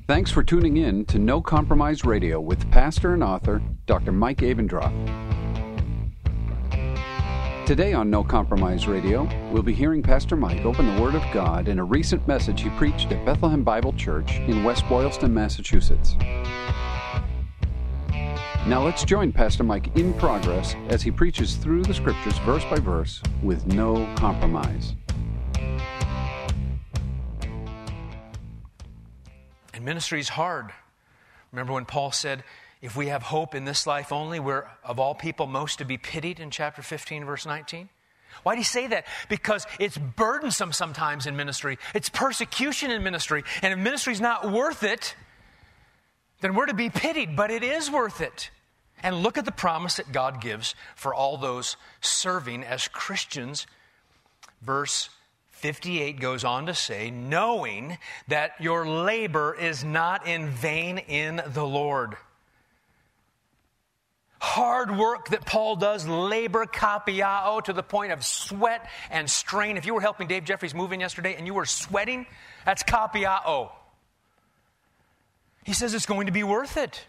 Thanks for tuning in to No Compromise Radio with pastor and author Dr. Mike Abendroth. Today on No Compromise Radio, we'll be hearing Pastor Mike open the Word of God in a recent message he preached at Bethlehem Bible Church in West Boylston, Massachusetts. Now let's join Pastor Mike in progress as he preaches through the Scriptures verse by verse with no compromise. And ministry is hard. Remember when Paul said, if we have hope in this life only, we're of all people most to be pitied in chapter 15, verse 19? Why do you say that? Because it's burdensome sometimes in ministry. It's persecution in ministry. And if ministry's not worth it, then we're to be pitied, but it is worth it. And look at the promise that God gives for all those serving as Christians. Verse 58 goes on to say, knowing that your labor is not in vain in the Lord. Hard work that Paul does, labor kapiao, to the point of sweat and strain. If you were helping Dave Jeffries move in yesterday and you were sweating, that's kapiao. He says it's going to be worth it.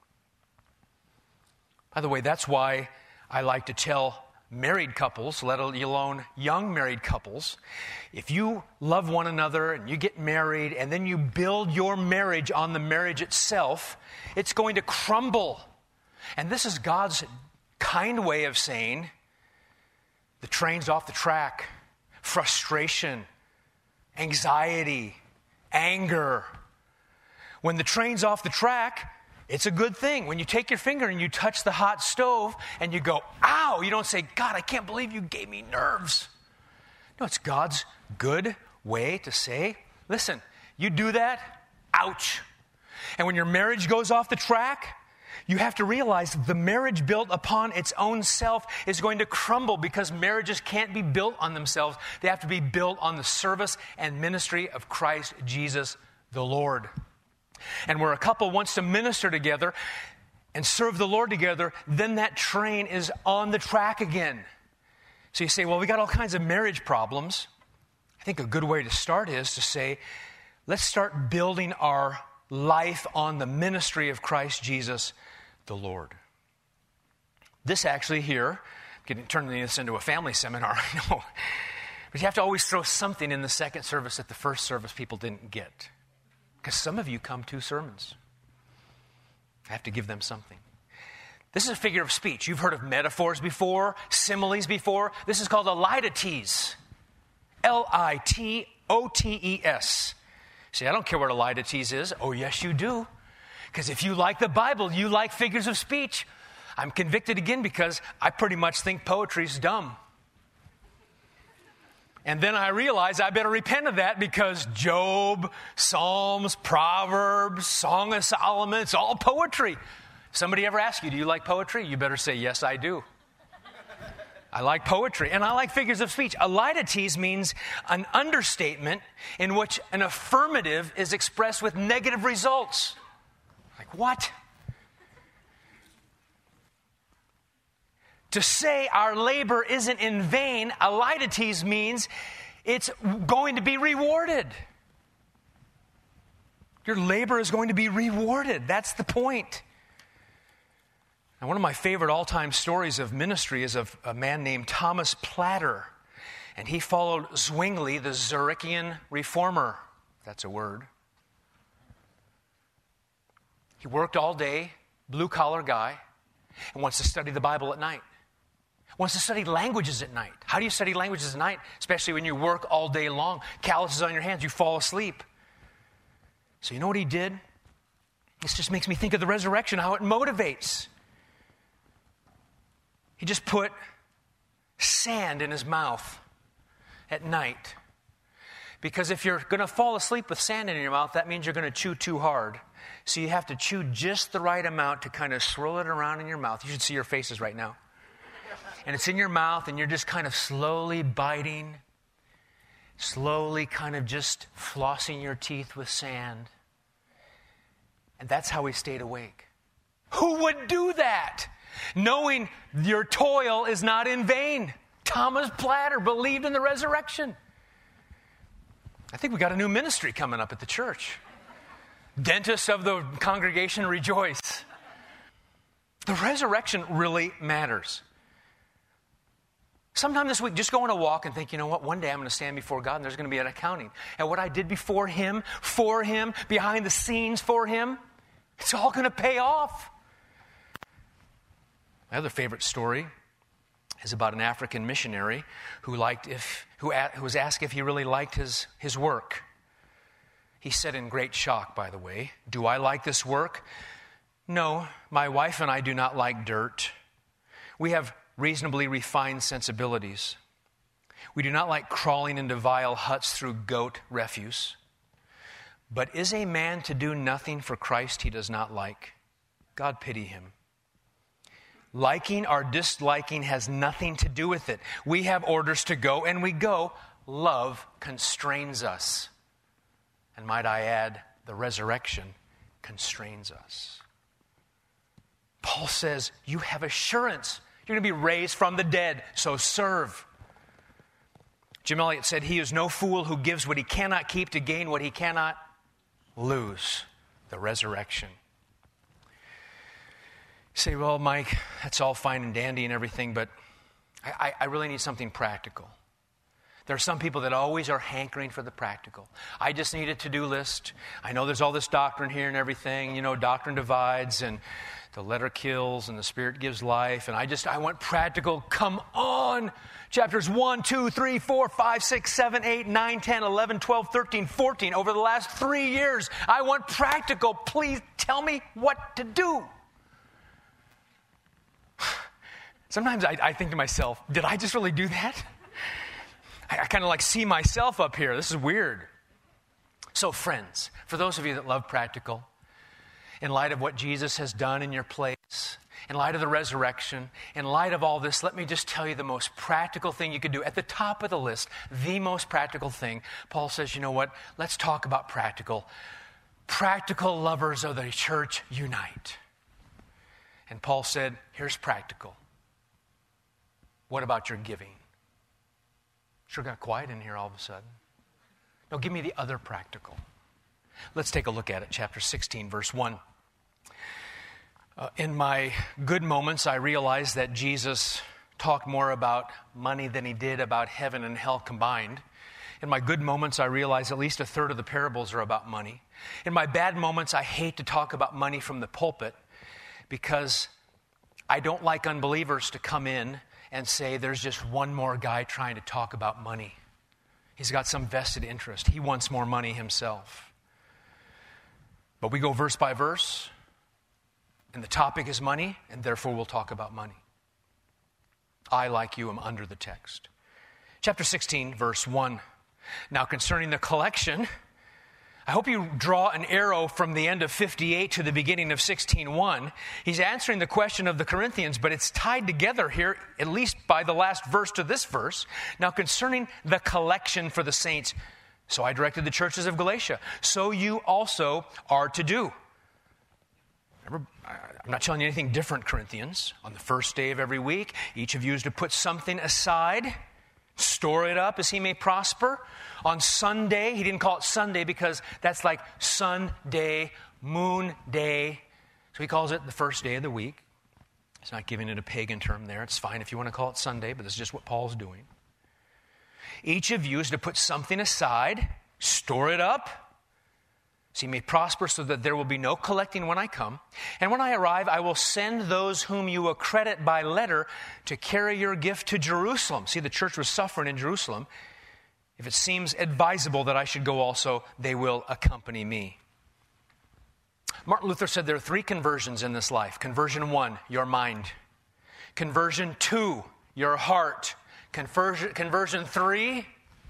By the way, that's why I like to tell married couples, let alone young married couples, if you love one another and you get married and then you build your marriage on the marriage itself, it's going to crumble. And this is God's kind way of saying the train's off the track. Frustration, anxiety, anger. When the train's off the track, it's a good thing. When you take your finger and you touch the hot stove and you go, ow, you don't say, God, I can't believe you gave me nerves. No, it's God's good way to say, listen, you do that, ouch. And when your marriage goes off the track, you have to realize the marriage built upon its own self is going to crumble because marriages can't be built on themselves. They have to be built on the service and ministry of Christ Jesus the Lord. And where a couple wants to minister together and serve the Lord together, then that train is on the track again. So you say, well, we got all kinds of marriage problems. I think a good way to start is to say, let's start building our life on the ministry of Christ Jesus the Lord. This actually here, turning this into a family seminar, I know, but you have to always throw something in the second service that the first service people didn't get. Because some of you come 2 sermons. I have to give them something. This is a figure of speech. You've heard of metaphors before, similes before. This is called a litotes. Litotes. See, I don't care what a litotes is. Oh, yes, you do. Because if you like the Bible, you like figures of speech. I'm convicted again because I pretty much think poetry's dumb. And then I realize I better repent of that because Job, Psalms, Proverbs, Song of Solomon, it's all poetry. Somebody ever ask you, do you like poetry? You better say, yes, I do. I like poetry, and I like figures of speech. A litotes means an understatement in which an affirmative is expressed with negative results. Like what? To say our labor isn't in vain, a litotes means it's going to be rewarded. Your labor is going to be rewarded. That's the point. Now, one of my favorite all-time stories of ministry is of a man named Thomas Platter. And he followed Zwingli, the Zurichian reformer. That's a word. He worked all day, blue-collar guy, and wants to study the Bible at night. Wants to study languages at night. How do you study languages at night? Especially when you work all day long. Calluses on your hands, you fall asleep. So you know what he did? This just makes me think of the resurrection, how it motivates. He just put sand in his mouth at night. Because if you're going to fall asleep with sand in your mouth, that means you're going to chew too hard. So you have to chew just the right amount to kind of swirl it around in your mouth. You should see your faces right now. And it's in your mouth, and you're just kind of slowly biting, slowly kind of just flossing your teeth with sand. And that's how he stayed awake. Who would do that? Knowing your toil is not in vain. Thomas Platter believed in the resurrection. I think we got a new ministry coming up at the church. Dentists of the congregation, rejoice. The resurrection really matters. Sometime this week, just go on a walk and think, you know what, one day I'm going to stand before God and there's going to be an accounting. And what I did before Him, for Him, behind the scenes for Him, it's all going to pay off. My other favorite story is about an African missionary who was asked if he really liked his work. He said in great shock, by the way, "Do I like this work? No, my wife and I do not like dirt. We have reasonably refined sensibilities. We do not like crawling into vile huts through goat refuse. But is a man to do nothing for Christ he does not like? God pity him. Liking or disliking has nothing to do with it. We have orders to go, and we go. Love constrains us. And might I add, the resurrection constrains us." Paul says, you have assurance. You're going to be raised from the dead, so serve. Jim Elliot said, "He is no fool who gives what he cannot keep to gain what he cannot lose." The resurrection. You say, "Well, Mike, that's all fine and dandy and everything, but I really need something practical." There are some people that always are hankering for the practical. I just need a to-do list. I know there's all this doctrine here and everything. You know, doctrine divides and the letter kills and the Spirit gives life. And I want practical. Come on. Chapters 1, 2, 3, 4, 5, 6, 7, 8, 9, 10, 11, 12, 13, 14. Over the last 3 years, I want practical. Please tell me what to do. Sometimes I think to myself, did I just really do that? I kind of like see myself up here. This is weird. So friends, for those of you that love practical, in light of what Jesus has done in your place, in light of the resurrection, in light of all this, let me just tell you the most practical thing you could do. At the top of the list, the most practical thing, Paul says, you know what? Let's talk about practical. Practical lovers of the church unite. And Paul said, here's practical. What about your giving? Sure got quiet in here all of a sudden. No, give me the other practical. Let's take a look at it. Chapter 16, verse 1. In my good moments, I realized that Jesus talked more about money than he did about heaven and hell combined. In my good moments, I realized at least a third of the parables are about money. In my bad moments, I hate to talk about money from the pulpit because I don't like unbelievers to come in and say there's just one more guy trying to talk about money. He's got some vested interest. He wants more money himself. But we go verse by verse, and the topic is money, and therefore we'll talk about money. I, like you, am under the text. Chapter 16, verse 1. Now concerning the collection, I hope you draw an arrow from the end of 58 to the beginning of 16:1. He's answering the question of the Corinthians, but it's tied together here, at least by the last verse to this verse. Now concerning the collection for the saints, so I directed the churches of Galatia, so you also are to do. Remember, I'm not telling you anything different, Corinthians. On the first day of every week, each of you is to put something aside, store it up as he may prosper. On Sunday, he didn't call it Sunday because that's like sun day, moon day. So he calls it the first day of the week. He's not giving it a pagan term there. It's fine if you want to call it Sunday, but this is just what Paul's doing. Each of you is to put something aside, store it up, so you may prosper so that there will be no collecting when I come. And when I arrive, I will send those whom you accredit by letter to carry your gift to Jerusalem. See, the church was suffering in Jerusalem. If it seems advisable that I should go also, they will accompany me. Martin Luther said there are 3 conversions in this life. Conversion 1, your mind. Conversion 2, your heart. Conversion 3,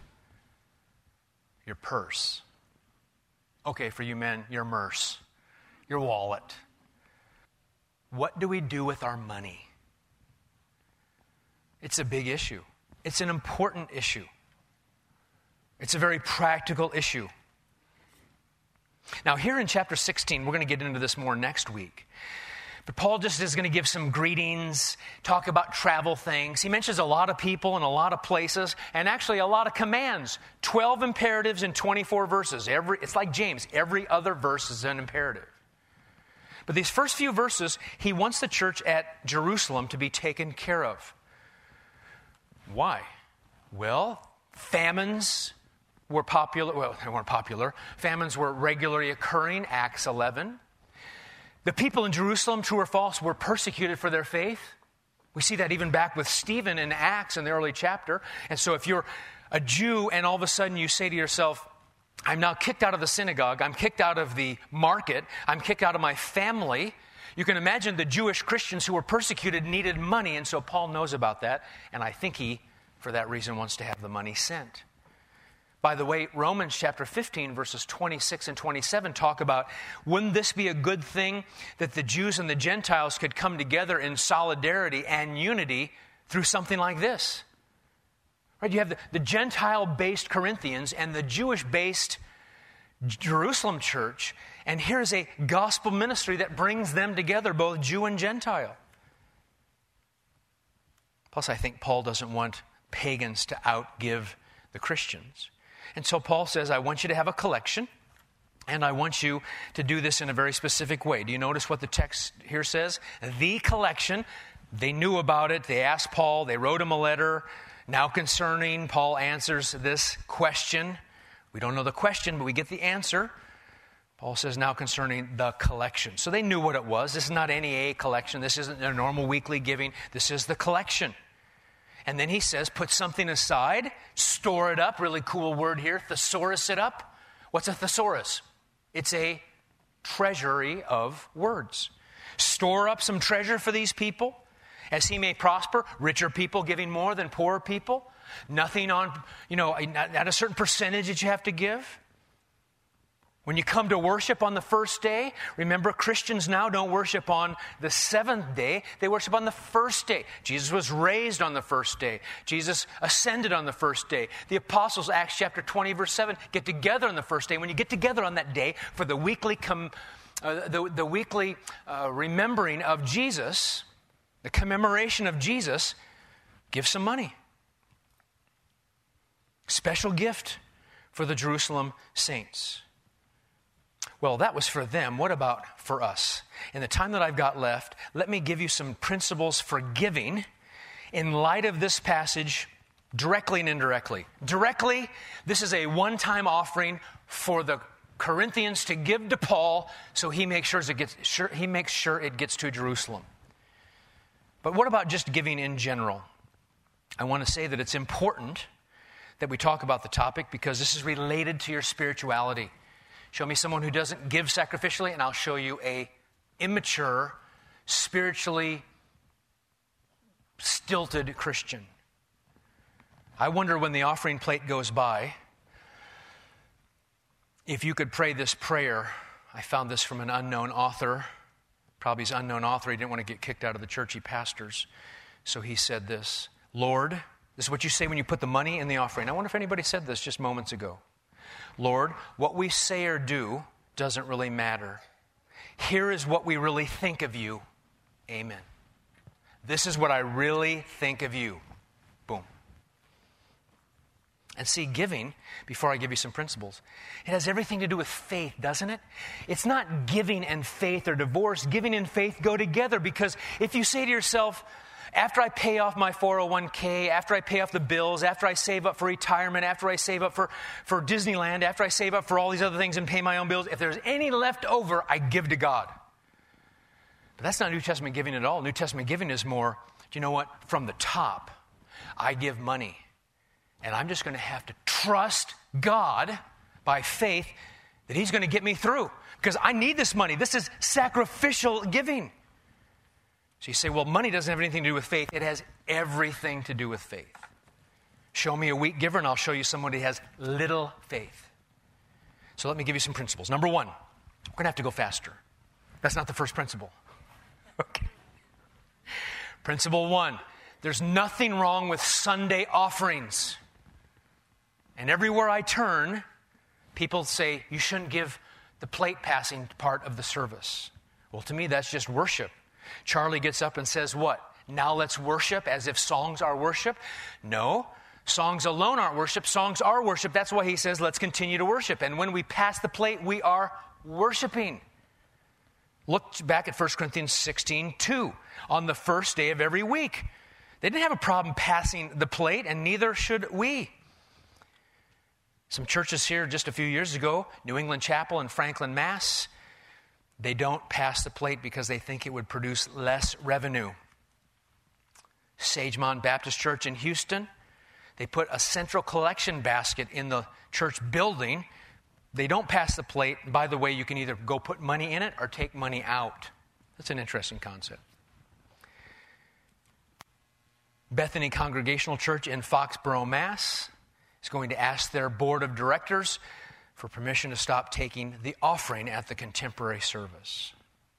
your purse. Okay, for you men, your merce, your wallet. What do we do with our money? It's a big issue. It's an important issue. It's a very practical issue. Now, here in chapter 16, we're going to get into this more next week. But Paul just is going to give some greetings, talk about travel things. He mentions a lot of people and a lot of places, and actually a lot of commands. 12 imperatives in 24 verses. It's like James. Every other verse is an imperative. But these first few verses, he wants the church at Jerusalem to be taken care of. Why? Well, famines were popular. Well, they weren't popular. Famines were regularly occurring, Acts 11. The people in Jerusalem, true or false, were persecuted for their faith. We see that even back with Stephen in Acts in the early chapter. And so if you're a Jew and all of a sudden you say to yourself, I'm now kicked out of the synagogue, I'm kicked out of the market, I'm kicked out of my family, you can imagine the Jewish Christians who were persecuted needed money, and so Paul knows about that, and I think he, for that reason, wants to have the money sent. By the way, Romans chapter 15, verses 26 and 27 talk about, wouldn't this be a good thing that the Jews and the Gentiles could come together in solidarity and unity through something like this? Right? You have the Gentile-based Corinthians and the Jewish-based Jerusalem church, and here's a gospel ministry that brings them together, both Jew and Gentile. Plus, I think Paul doesn't want pagans to outgive the Christians. And so Paul says, I want you to have a collection, and I want you to do this in a very specific way. Do you notice what the text here says? The collection. They knew about it. They asked Paul. They wrote him a letter. Now concerning, Paul answers this question. We don't know the question, but we get the answer. Paul says, now concerning the collection. So they knew what it was. This is not any collection. This isn't a normal weekly giving. This is the collection. And then he says, put something aside, store it up. Really cool word here, thesaurus it up. What's a thesaurus? It's a treasury of words. Store up some treasure for these people as he may prosper. Richer people giving more than poorer people. Nothing on, not a certain percentage that you have to give. When you come to worship on the first day, remember Christians now don't worship on the seventh day, they worship on the first day. Jesus was raised on the first day. Jesus ascended on the first day. The apostles, Acts chapter 20, verse 7, get together on the first day. When you get together on that day for the weekly remembering of Jesus, the commemoration of Jesus, give some money. Special gift for the Jerusalem saints. Well, that was for them. What about for us? In the time that I've got left, let me give you some principles for giving in light of this passage, directly and indirectly. Directly, this is a one-time offering for the Corinthians to give to Paul, so he makes sure it gets to Jerusalem. But what about just giving in general? I want to say that it's important that we talk about the topic because this is related to your spirituality. Show me someone who doesn't give sacrificially, and I'll show you a immature, spiritually stilted Christian. I wonder when the offering plate goes by, if you could pray this prayer. I found this from an unknown author. Probably his unknown author. He didn't want to get kicked out of the church he pastors. So he said this, Lord, this is what you say when you put the money in the offering. I wonder if anybody said this just moments ago. Lord, what we say or do doesn't really matter. Here is what we really think of you. Amen. This is what I really think of you. Boom. And see, giving, before I give you some principles, it has everything to do with faith, doesn't it? It's not giving and faith or divorce. Giving and faith go together because if you say to yourself, after I pay off my 401k, after I pay off the bills, after I save up for retirement, after I save up for Disneyland, after I save up for all these other things and pay my own bills, if there's any left over, I give to God. But that's not New Testament giving at all. New Testament giving is more, do you know what? From the top, I give money. And I'm just going to have to trust God by faith that He's going to get me through. Because I need this money. This is sacrificial giving. So you say, well, money doesn't have anything to do with faith. It has everything to do with faith. Show me a weak giver and I'll show you someone who has little faith. So let me give you some principles. Number one, we're going to have to go faster. That's not the first principle. Okay. Principle one, there's nothing wrong with Sunday offerings. And everywhere I turn, people say, you shouldn't give the plate passing part of the service. Well, to me, that's just worship. Charlie gets up and says what? Now let's worship, as if songs are worship. No, songs alone aren't worship. Songs are worship. That's why he says let's continue to worship. And when we pass the plate, we are worshiping. Look back at 1 Corinthians 16:2. On the first day of every week. They didn't have a problem passing the plate, and neither should we. Some churches here just a few years ago, New England Chapel in Franklin, Mass., they don't pass the plate because they think it would produce less revenue. Sagemont Baptist Church in Houston, they put a central collection basket in the church building. They don't pass the plate. By the way, you can either go put money in it or take money out. That's an interesting concept. Bethany Congregational Church in Foxborough, Mass. is going to ask their board of directors for permission to stop taking the offering at the contemporary service.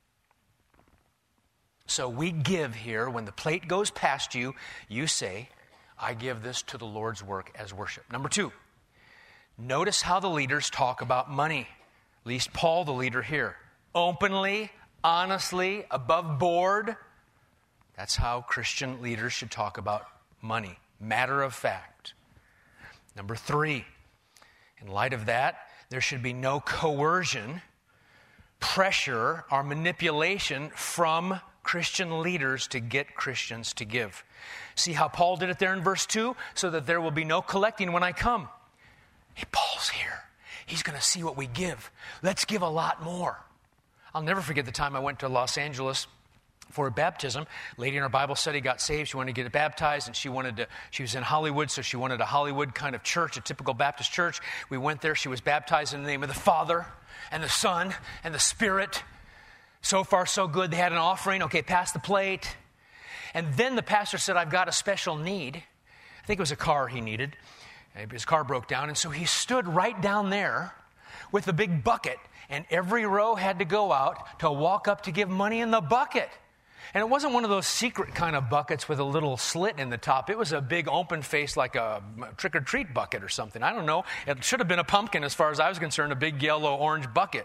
So we give here. When the plate goes past you, you say, I give this to the Lord's work as worship. Number 2, notice how the leaders talk about money. At least Paul, the leader here. Openly, honestly, above board. That's how Christian leaders should talk about money. Matter of fact. Number 3, in light of that, there should be no coercion, pressure, or manipulation from Christian leaders to get Christians to give. See how Paul did it there in verse 2? So that there will be no collecting when I come. Hey, Paul's here. He's going to see what we give. Let's give a lot more. I'll never forget the time I went to Los Angeles for a baptism. A lady in our Bible study got saved. She wanted to get baptized, and she was in Hollywood, so she wanted a Hollywood kind of church, a typical Baptist church. We went there. She was baptized in the name of the Father and the Son and the Spirit. So far, so good. They had an offering. Okay, pass the plate. And then the pastor said, I've got a special need. I think it was a car he needed. His car broke down, and so he stood right down there with a big bucket, and every row had to go out to walk up to give money in the bucket. And it wasn't one of those secret kind of buckets with a little slit in the top. It was a big open face, like a trick-or-treat bucket or something. I don't know. It should have been a pumpkin as far as I was concerned, a big yellow-orange bucket.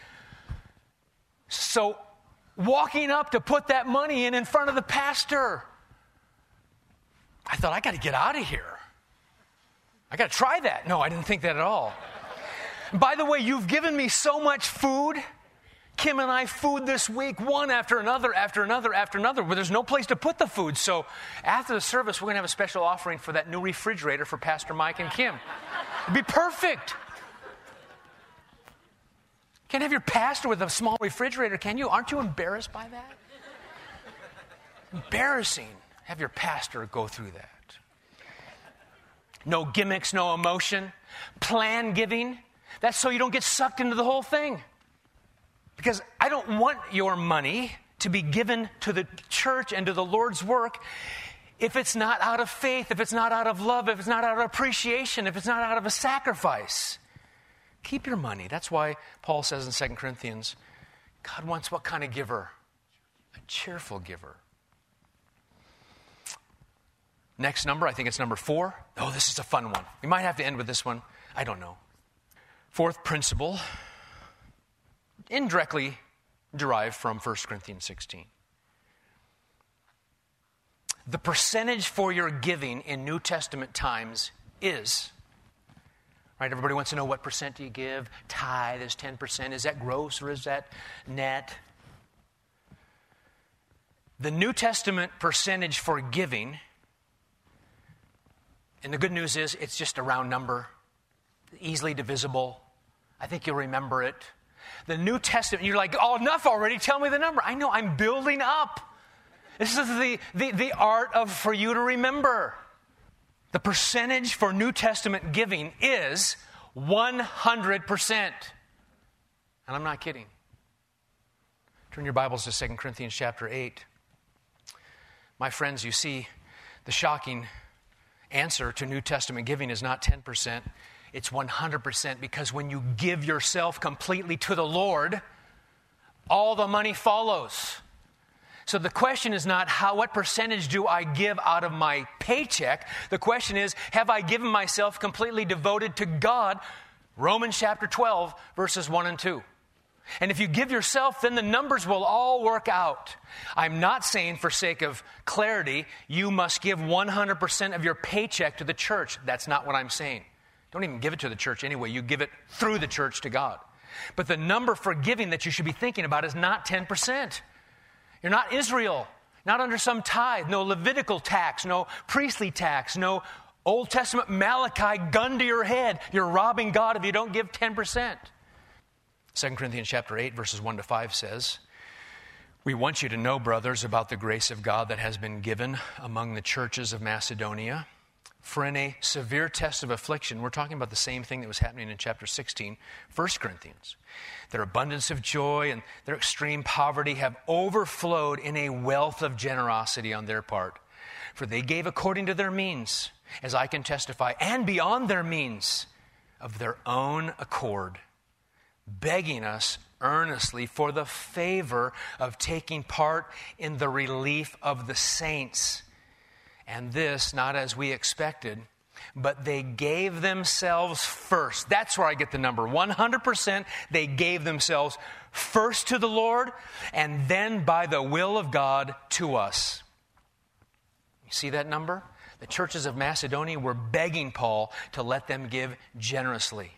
So walking up to put that money in front of the pastor, I thought, I got to get out of here. I got to try that. No, I didn't think that at all. By the way, you've given me so much food. Kim and I food this week, one after another, where there's no place to put the food. So after the service, we're going to have a special offering for that new refrigerator for Pastor Mike and Kim. It'd be perfect. Can't have your pastor with a small refrigerator, can you? Aren't you embarrassed by that? Embarrassing. Have your pastor go through that. No gimmicks, no emotion. Plan giving. That's so you don't get sucked into the whole thing. Because I don't want your money to be given to the church and to the Lord's work if it's not out of faith, if it's not out of love, if it's not out of appreciation, if it's not out of a sacrifice. Keep your money. That's why Paul says in 2 Corinthians, God wants what kind of giver? A cheerful giver. Next number, I think it's number 4. Oh, this is a fun one. We might have to end with this one. I don't know. 4th principle, indirectly derived from 1 Corinthians 16. The percentage for your giving in New Testament times is, right, everybody wants to know what percent do you give? Tithe is 10%. Is that gross or is that net? The New Testament percentage for giving, and the good news is it's just a round number, easily divisible. I think you'll remember it. The New Testament, you're like, oh, enough already. Tell me the number. I know, I'm building up. This is the art for you to remember. The percentage for New Testament giving is 100%. And I'm not kidding. Turn your Bibles to 2 Corinthians chapter 8. My friends, you see, the shocking answer to New Testament giving is not 10%. It's 100%, because when you give yourself completely to the Lord, all the money follows. So the question is not what percentage do I give out of my paycheck? The question is, have I given myself completely devoted to God? Romans chapter 12, verses 1 and 2. And if you give yourself, then the numbers will all work out. I'm not saying, for sake of clarity, you must give 100% of your paycheck to the church. That's not what I'm saying. Don't even give it to the church anyway. You give it through the church to God. But the number for giving that you should be thinking about is not 10%. You're not Israel, not under some tithe, no Levitical tax, no priestly tax, no Old Testament Malachi gun to your head. You're robbing God if you don't give 10%. 2 Corinthians chapter 8, verses 1 to 5 says, "We want you to know, brothers, about the grace of God that has been given among the churches of Macedonia. For in a severe test of affliction," we're talking about the same thing that was happening in chapter 16, 1 Corinthians. "Their abundance of joy and their extreme poverty have overflowed in a wealth of generosity on their part. For they gave according to their means, as I can testify, and beyond their means, of their own accord, begging us earnestly for the favor of taking part in the relief of the saints. And this, not as we expected, but they gave themselves first." That's where I get the number. 100% they gave themselves first to the Lord, and then by the will of God to us. You see that number? The churches of Macedonia were begging Paul to let them give generously.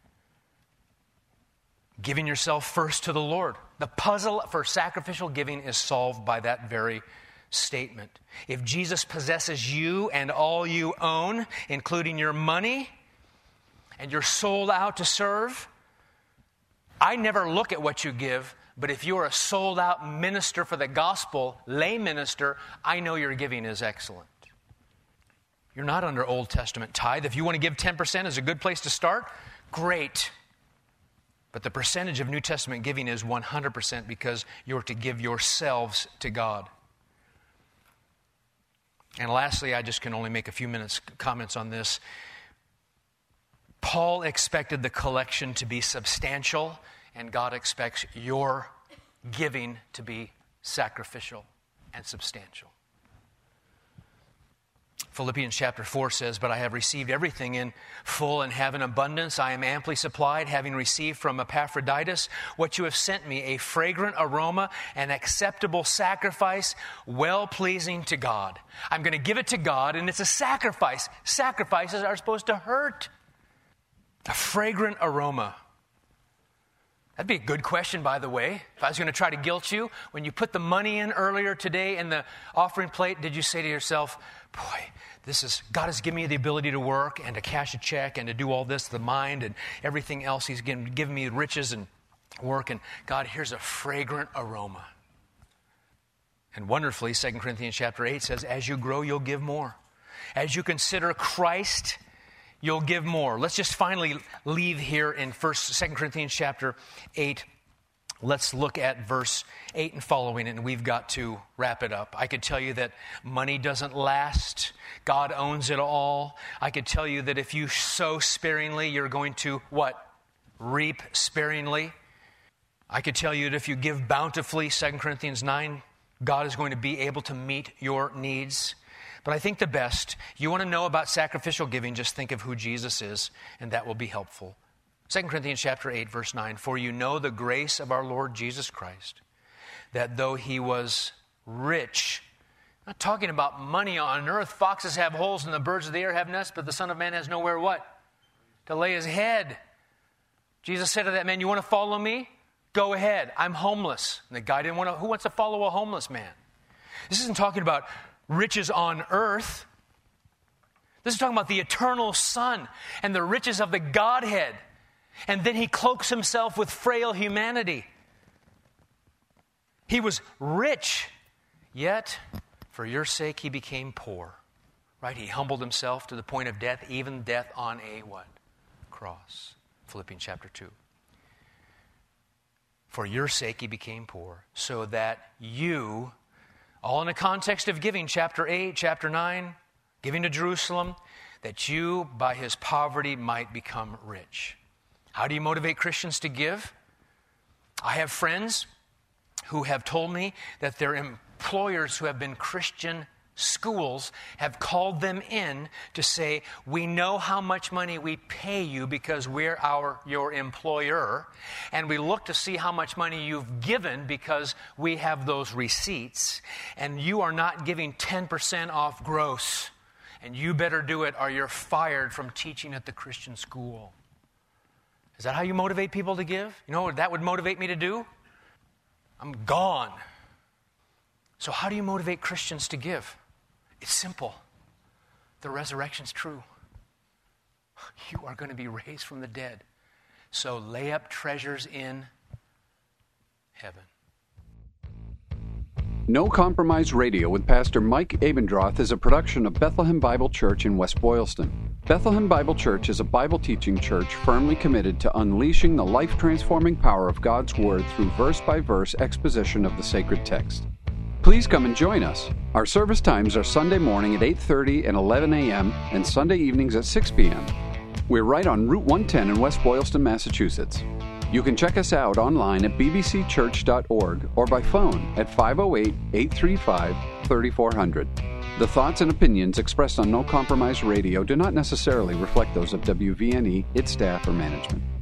Giving yourself first to the Lord. The puzzle for sacrificial giving is solved by that very statement. If Jesus possesses you and all you own, including your money, and you're sold out to serve, I never look at what you give, but if you're a sold out minister for the gospel, lay minister, I know your giving is excellent. You're not under Old Testament tithe. If you want to give 10% is a good place to start, great. But the percentage of New Testament giving is 100% because you're to give yourselves to God. And lastly, I just can only make a few minutes comments on this. Paul expected the collection to be substantial, and God expects your giving to be sacrificial and substantial. Philippians chapter 4 says, "But I have received everything in full and have an abundance. I am amply supplied, having received from Epaphroditus what you have sent me, a fragrant aroma, an acceptable sacrifice, well-pleasing to God." I'm going to give it to God, and it's a sacrifice. Sacrifices are supposed to hurt. A fragrant aroma. That'd be a good question, by the way. If I was going to try to guilt you, when you put the money in earlier today in the offering plate, did you say to yourself, boy, God has given me the ability to work and to cash a check and to do all this, the mind and everything else. He's given me riches and work. And God, here's a fragrant aroma. And wonderfully, 2 Corinthians chapter 8 says, as you grow, you'll give more. As you consider Christ, you'll give more. Let's just finally leave here in 2 Corinthians chapter 8. Let's look at verse 8 and following, and we've got to wrap it up. I could tell you that money doesn't last. God owns it all. I could tell you that if you sow sparingly, you're going to, what? Reap sparingly. I could tell you that if you give bountifully, 2 Corinthians 9, God is going to be able to meet your needs. But I think the best, you want to know about sacrificial giving, just think of who Jesus is, and that will be helpful. 2 Corinthians chapter 8, verse 9, "For you know the grace of our Lord Jesus Christ, that though he was rich," not talking about money on earth, foxes have holes and the birds of the air have nests, but the Son of Man has nowhere what? To lay his head. Jesus said to that man, "You want to follow me? Go ahead. I'm homeless." And the guy didn't want to. Who wants to follow a homeless man? This isn't talking about riches on earth. This is talking about the eternal Son and the riches of the Godhead. And then he cloaks himself with frail humanity. He was rich, yet for your sake he became poor. Right? He humbled himself to the point of death, even death on a what? Cross. Philippians chapter 2. For your sake he became poor, so that you, all in the context of giving, chapter 8, chapter 9, giving to Jerusalem, that you by his poverty might become rich. How do you motivate Christians to give? I have friends who have told me that their employers who have been Christian schools have called them in to say, we know how much money we pay you because we're your employer, and we look to see how much money you've given because we have those receipts, and you are not giving 10% off gross, and you better do it or you're fired from teaching at the Christian school. Is that how you motivate people to give? You know what that would motivate me to do? I'm gone. So how do you motivate Christians to give? It's simple. The resurrection's true. You are going to be raised from the dead. So lay up treasures in heaven. No Compromise Radio with Pastor Mike Abendroth is a production of Bethlehem Bible Church in West Boylston. Bethlehem Bible Church is a Bible teaching church firmly committed to unleashing the life-transforming power of God's Word through verse-by-verse exposition of the sacred text. Please come and join us. Our service times are Sunday morning at 8:30 and 11 a.m. and Sunday evenings at 6 p.m. We're right on Route 110 in West Boylston, Massachusetts. You can check us out online at bbcchurch.org or by phone at 508-835-3400. The thoughts and opinions expressed on No Compromise Radio do not necessarily reflect those of WVNE, its staff, or management.